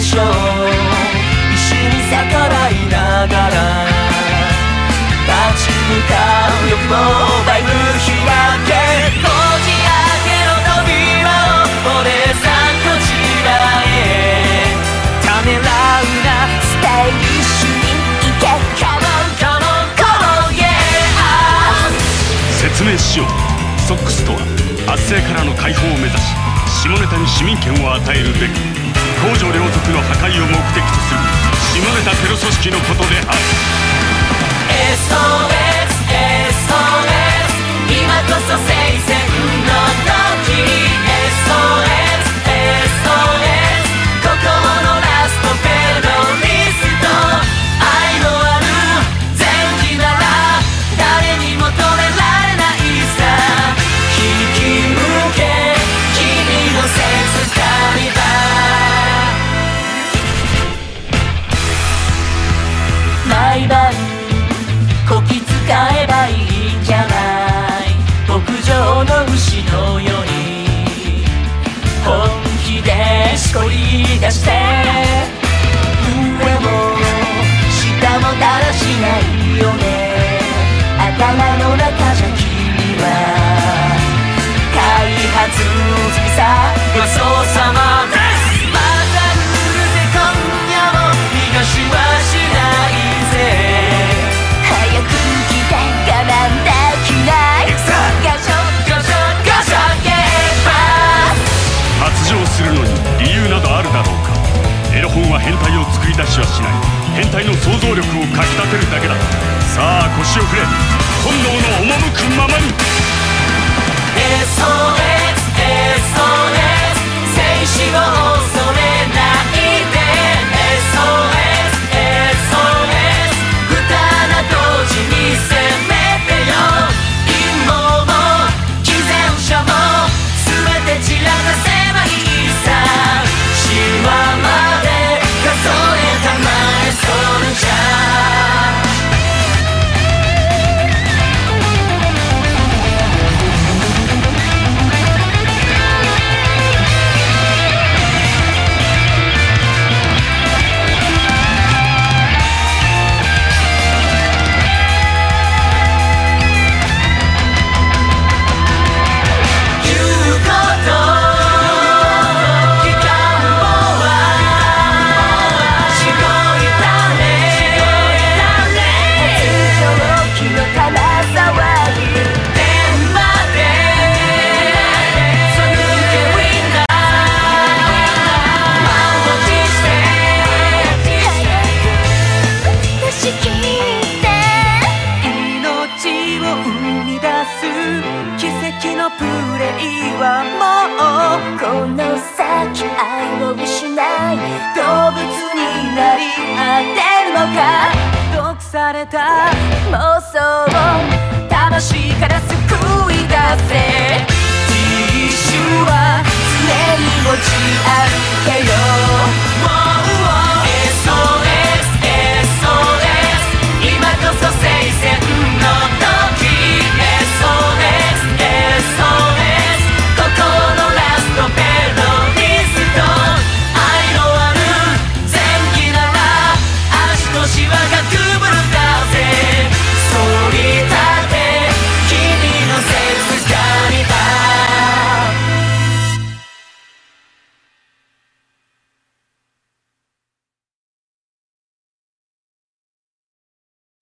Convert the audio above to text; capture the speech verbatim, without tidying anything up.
しょう。石に逆らいながら立ち向かう欲望バイブ日焼けこじ開けろ扉を俺さんこちらへためらうなスタイリッシュにいけ Come on come on come on yeah 説明しよう。ソックスとは圧政からの解放を目指し下ネタに市民権を与えるべく公序良俗の破壊を目的とする下ネタテロ組織のことである。 エスオーエス エスオーエス 今こそ聖戦の時 エスオーエス エスオーエス 心のラストペロリスト愛のある前期なら誰にも止められないさ引き向け君のセンスカリバー毎晩こき使えばいいんじゃない牧場の牛のように本気でしこり出して上も下もだらしないよね頭の中じゃ君は開発済みさごちそうさまですまた来るぜ今夜も逃がしはしないぜ早く来て我慢できないガショガショガショゲーバー発情するのに理由などあるだろうか。エロ本は変態を作り出しはしない。変態の想像力をかきたてるだけだ。さあ腰を振れ本能の赴くままに。 エスオーエス エスオーエス 静止を恐れないで エスオーエス エスオーエス 二穴同時に攻めてよ陰謀も偽善者も全て散らかせばいいさシワまで数えたまえそれじゃこの先愛を失い動物になり果てるのか毒された妄想を魂から救い出せティッシュは常に持ち歩けよ